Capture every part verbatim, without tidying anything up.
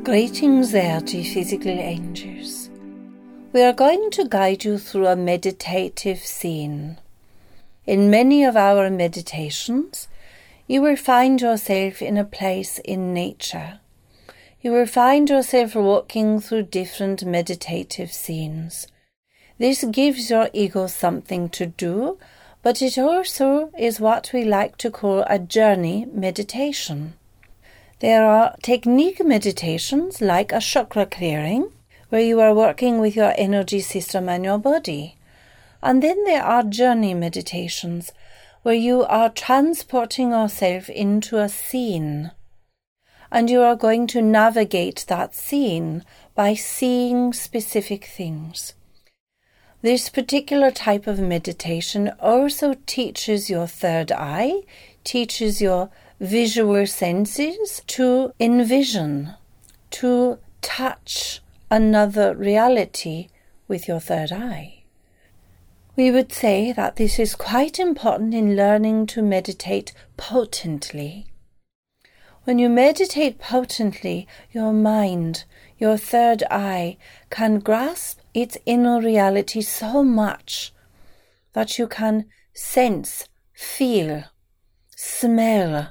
Greetings there, dear physical angels. We are going to guide you through a meditative scene. In many of our meditations, you will find yourself in a place in nature. You will find yourself walking through different meditative scenes. This gives your ego something to do, but it also is what we like to call a journey meditation. There are technique meditations like a chakra clearing, where you are working with your energy system and your body. And then there are journey meditations, where you are transporting yourself into a scene. And you are going to navigate that scene by seeing specific things. This particular type of meditation also teaches your third eye, teaches your visual senses to envision, to touch another reality with your third eye. We would say that this is quite important in learning to meditate potently. When you meditate potently, your mind, your third eye, can grasp its inner reality so much that you can sense, feel, smell,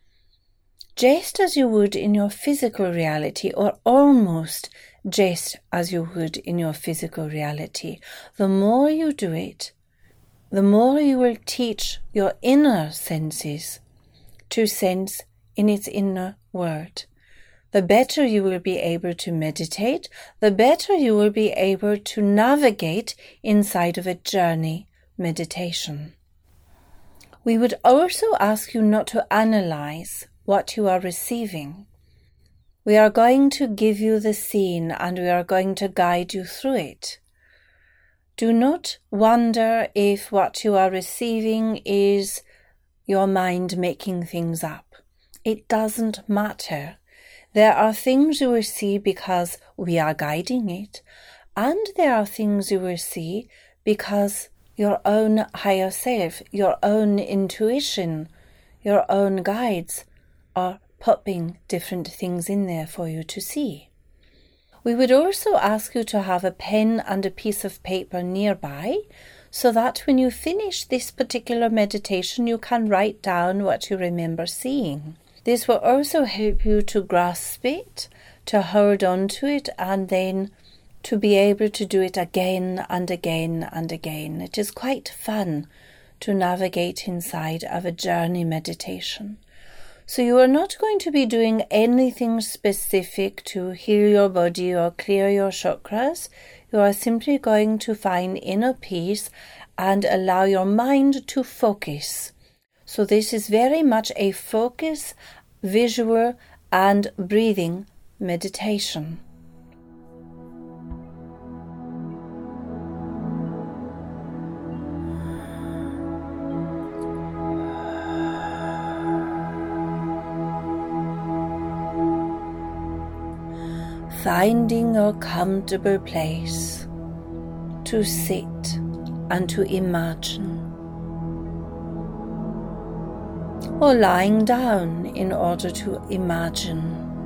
just as you would in your physical reality, or almost just as you would in your physical reality. The more you do it, the more you will teach your inner senses to sense in its inner world. The better you will be able to meditate, the better you will be able to navigate inside of a journey meditation. We would also ask you not to analyze what you are receiving. We are going to give you the scene and we are going to guide you through it. Do not wonder if what you are receiving is your mind making things up. It doesn't matter. There are things you will see because we are guiding it, and there are things you will see because your own higher self, your own intuition, your own guides are popping different things in there for you to see. We would also ask you to have a pen and a piece of paper nearby so that when you finish this particular meditation you can write down what you remember seeing. This will also help you to grasp it, to hold on to it, and then to be able to do it again and again and again. It is quite fun to navigate inside of a journey meditation. So you are not going to be doing anything specific to heal your body or clear your chakras. You are simply going to find inner peace and allow your mind to focus. So this is very much a focus, visual and breathing meditation. Finding a comfortable place to sit and to imagine, or lying down in order to imagine.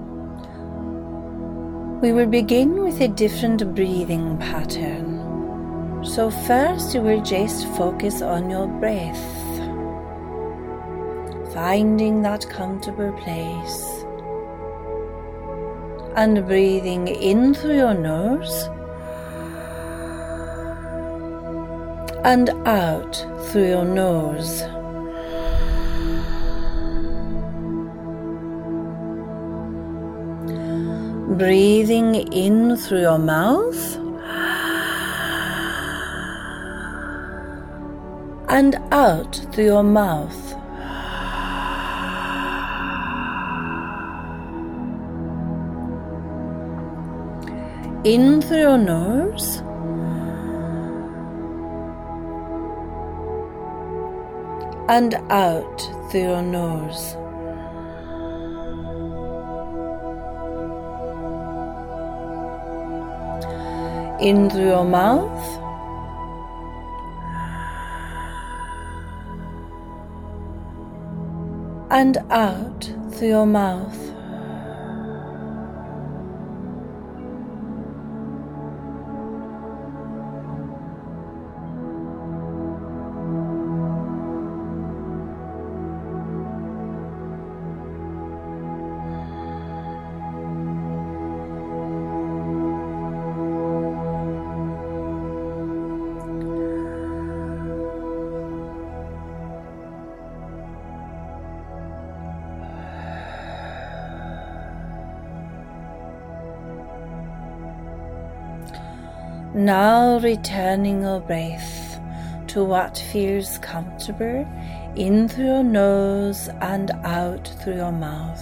We will begin with a different breathing pattern. So first you will just focus on your breath, finding that comfortable place, and breathing in through your nose and out through your nose. Breathing in through your mouth and out through your mouth. In through your nose and out through your nose. In through your mouth and out through your mouth. Now returning your breath to what feels comfortable, in through your nose and out through your mouth.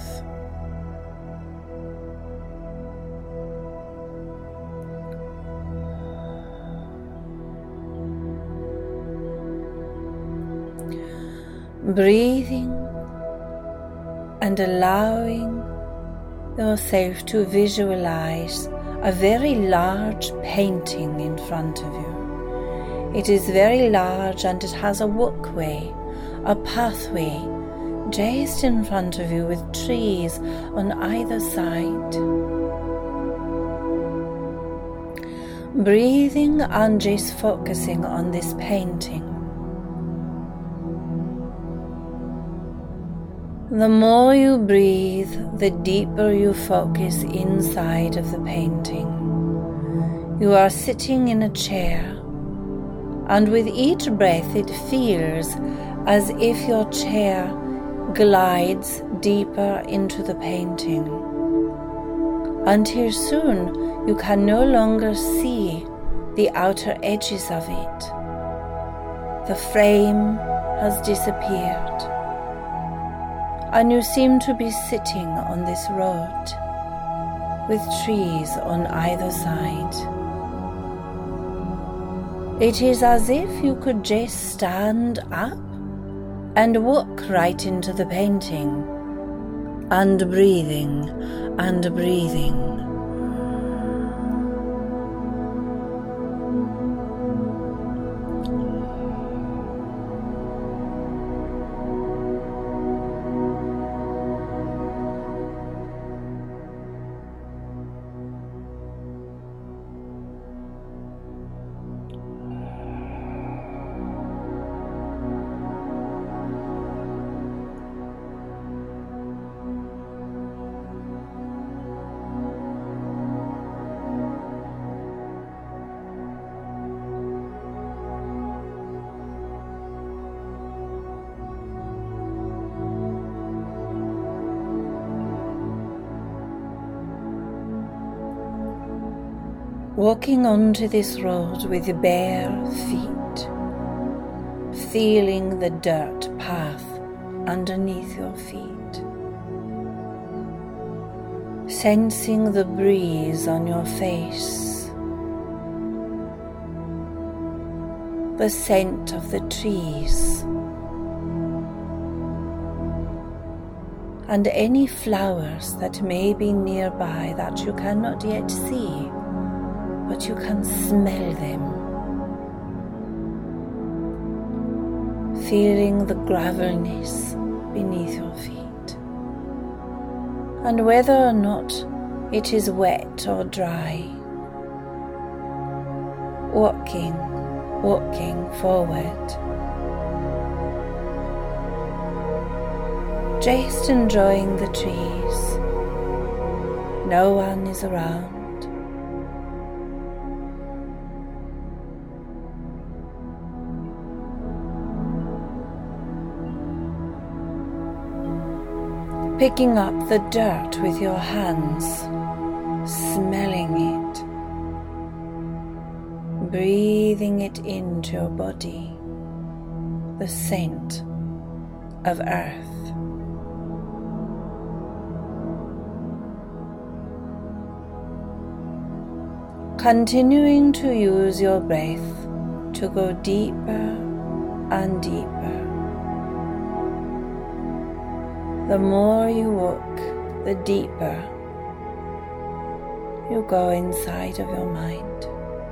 Breathing and allowing yourself to visualize a very large painting in front of you. It is very large and it has a walkway, a pathway just in front of you with trees on either side. Breathing and just focusing on this painting. The more you breathe, the deeper you focus inside of the painting. You are sitting in a chair, and with each breath it feels as if your chair glides deeper into the painting, until soon you can no longer see the outer edges of it. The frame has disappeared, and you seem to be sitting on this road with trees on either side. It is as if you could just stand up and walk right into the painting, and breathing and breathing. Walking onto this road with bare feet, feeling the dirt path underneath your feet, sensing the breeze on your face, the scent of the trees, and any flowers that may be nearby that you cannot yet see, but you can smell them. Feeling the gravelness beneath your feet, and whether or not it is wet or dry. Walking, walking forward. Just enjoying the trees. No one is around. Picking up the dirt with your hands, smelling it, breathing it into your body, the scent of earth. Continuing to use your breath to go deeper and deeper. The more you walk, the deeper you go inside of your mind.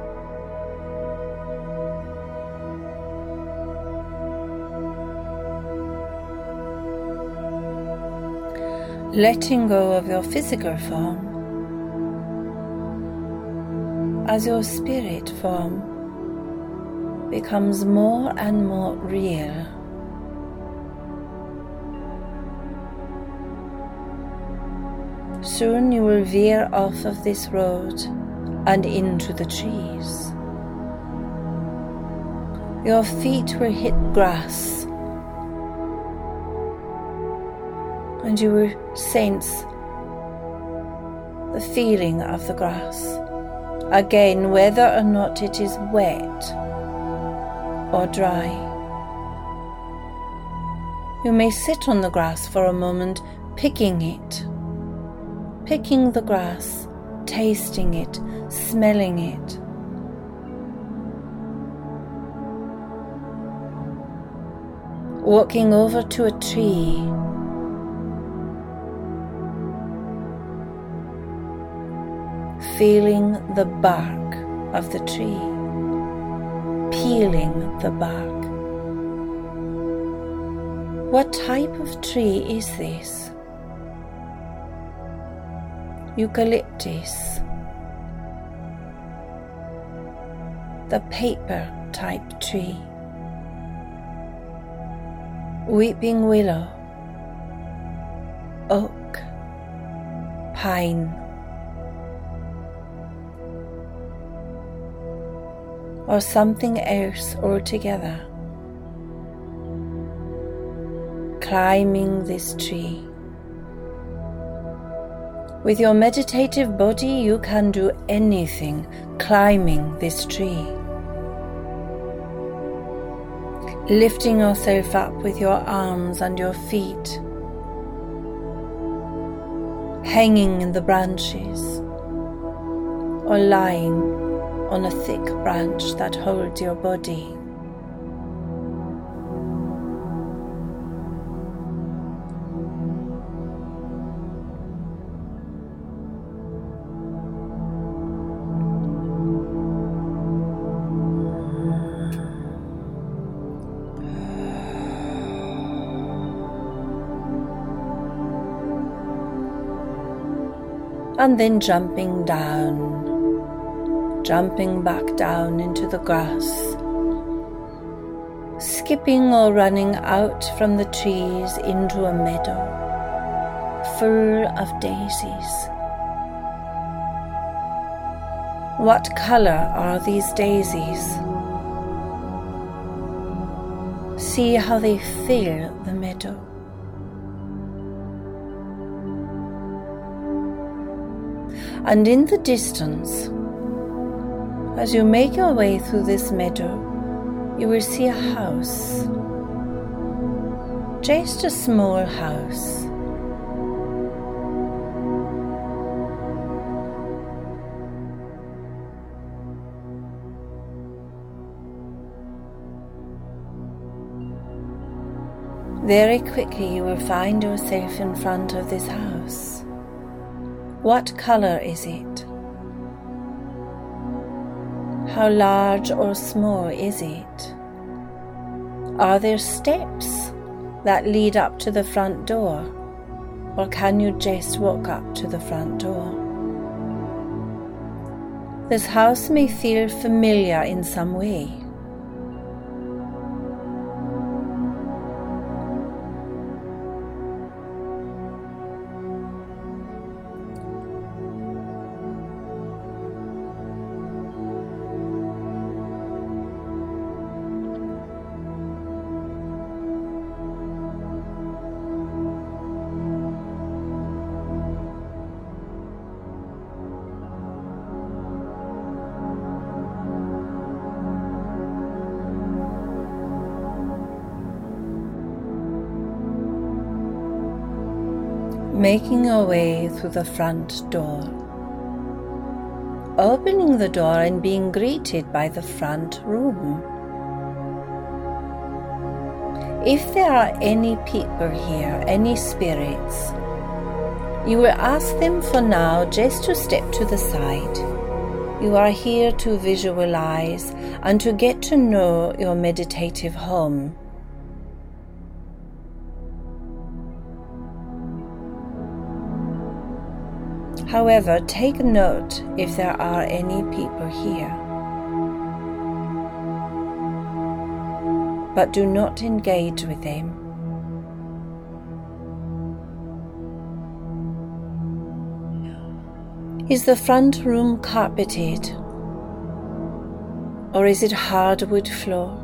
Letting go of your physical form as your spirit form becomes more and more real. Soon you will veer off of this road and into the trees. Your feet will hit grass, and you will sense the feeling of the grass Again, whether or not it is wet or dry. You may sit on the grass for a moment, picking it, picking the grass, tasting it, smelling it. Walking over to a tree, feeling the bark of the tree, peeling the bark. What type of tree is this? Eucalyptus, the paper type tree. Weeping willow, oak, pine, or something else altogether. Climbing this tree. With your meditative body, you can do anything climbing this tree. Lifting yourself up with your arms and your feet, hanging in the branches, or lying on a thick branch that holds your body. And then jumping down, jumping back down into the grass, skipping or running out from the trees into a meadow full of daisies. What colour are these daisies? See how they fill the meadow. And in the distance, as you make your way through this meadow, you will see a house, just a small house. Very quickly you will find yourself in front of this house. What colour is it? How large or small is it? Are there steps that lead up to the front door, or can you just walk up to the front door? This house may feel familiar in some way. Making your way through the front door, opening the door and being greeted by the front room. If there are any people here, any spirits, you will ask them for now just to step to the side. You are here to visualize and to get to know your meditative home. However, take note if there are any people here. But do not engage with them. Is the front room carpeted? Or is it hardwood floor?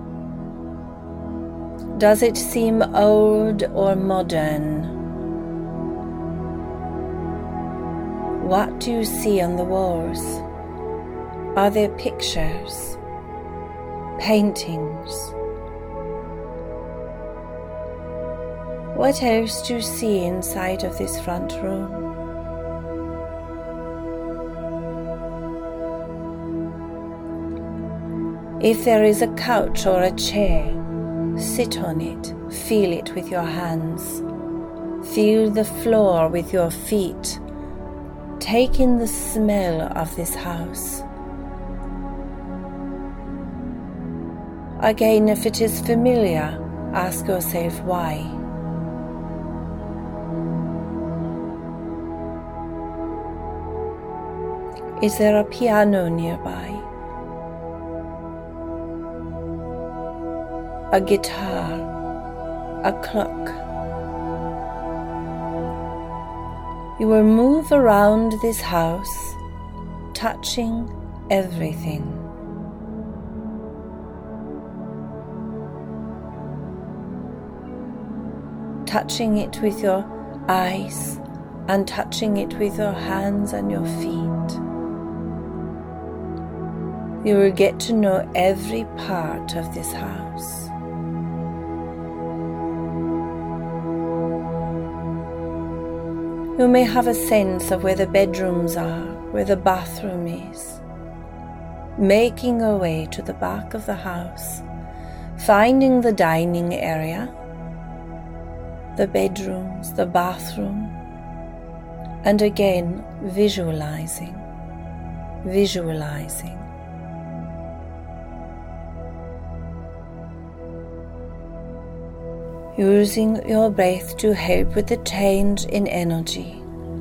Does it seem old or modern? What do you see on the walls? Are there pictures, paintings? What else do you see inside of this front room? If there is a couch or a chair, sit on it, feel it with your hands. Feel the floor with your feet. Take in the smell of this house. Again, if it is familiar, ask yourself why. Is there a piano nearby? A guitar, a clock. You will move around this house, touching everything. Touching it with your eyes and touching it with your hands and your feet. You will get to know every part of this house. You may have a sense of where the bedrooms are, where the bathroom is. Making your way to the back of the house, finding the dining area, the bedrooms, the bathroom, and again visualizing, visualizing. Using your breath to help with the change in energy.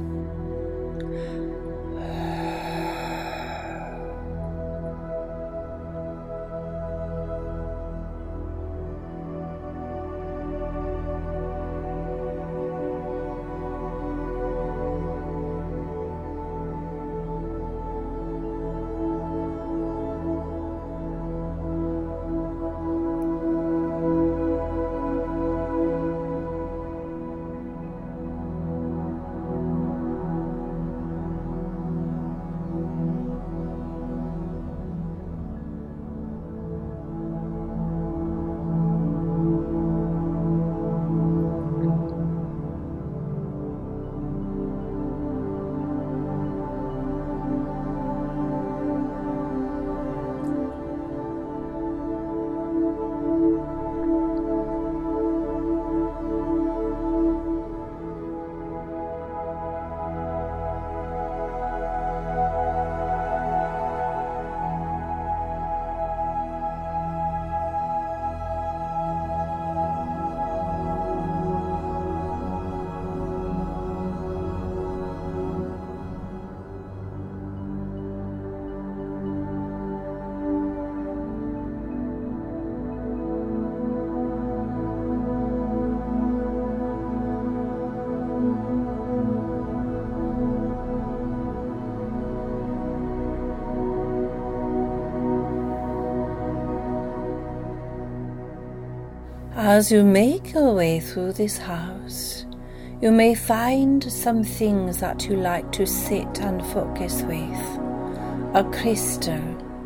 As you make your way through this house, you may find some things that you like to sit and focus with. A crystal,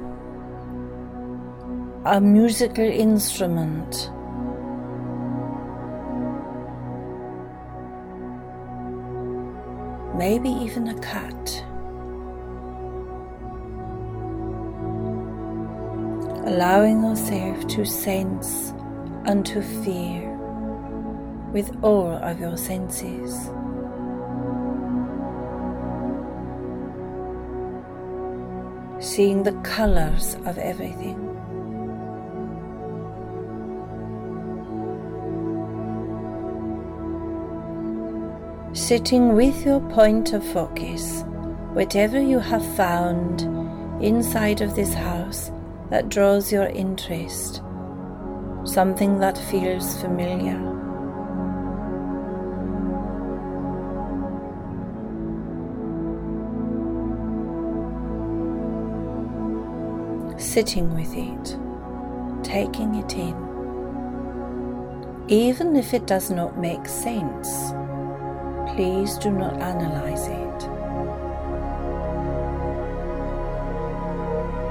a musical instrument, maybe even a cat. Allowing yourself to sense and to feel with all of your senses. Seeing the colors of everything. Sitting with your point of focus, whatever you have found inside of this house that draws your interest, something that feels familiar. Sitting with it, taking it in. Even if it does not make sense, please do not analyze it.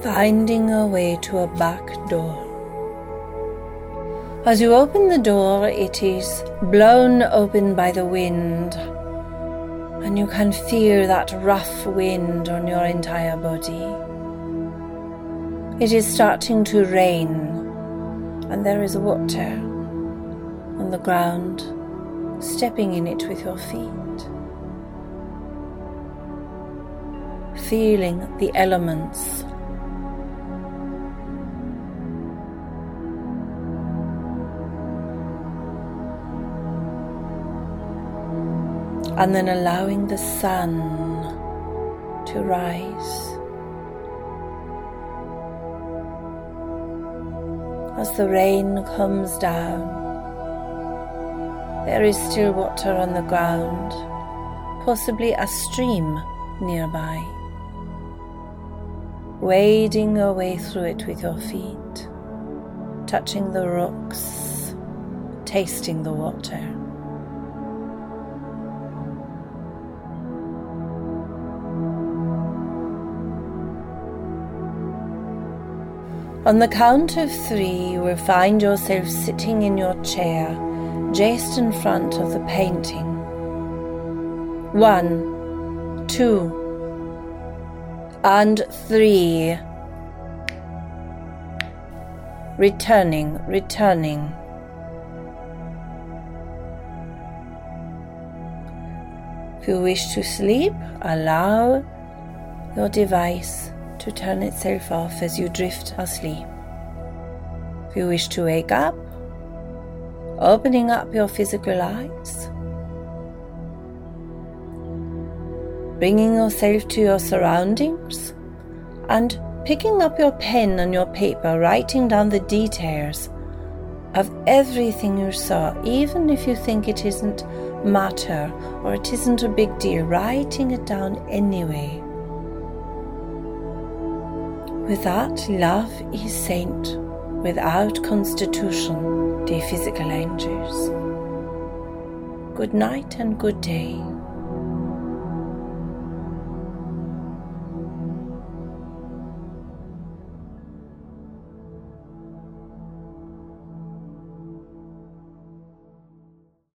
finding a way to a back door. As you open the door, it is blown open by the wind, and you can feel that rough wind on your entire body. It is starting to rain, and there is water on the ground, stepping in it with your feet, feeling the elements. And then allowing the sun to rise. As the rain comes down, there is still water on the ground, possibly a stream nearby. Wading your way through it with your feet, touching the rocks, tasting the water. On the count of three, you will find yourself sitting in your chair, just in front of the painting. One, two, and three. Returning, returning. If you wish to sleep, allow your device to turn itself off as you drift asleep. If you wish to wake up, opening up your physical eyes, bringing yourself to your surroundings, and picking up your pen and your paper, writing down the details of everything you saw, even if you think it isn't matter or it isn't a big deal, writing it down anyway. With that, love is saint without constitution, dear physical angels. Good night and good day.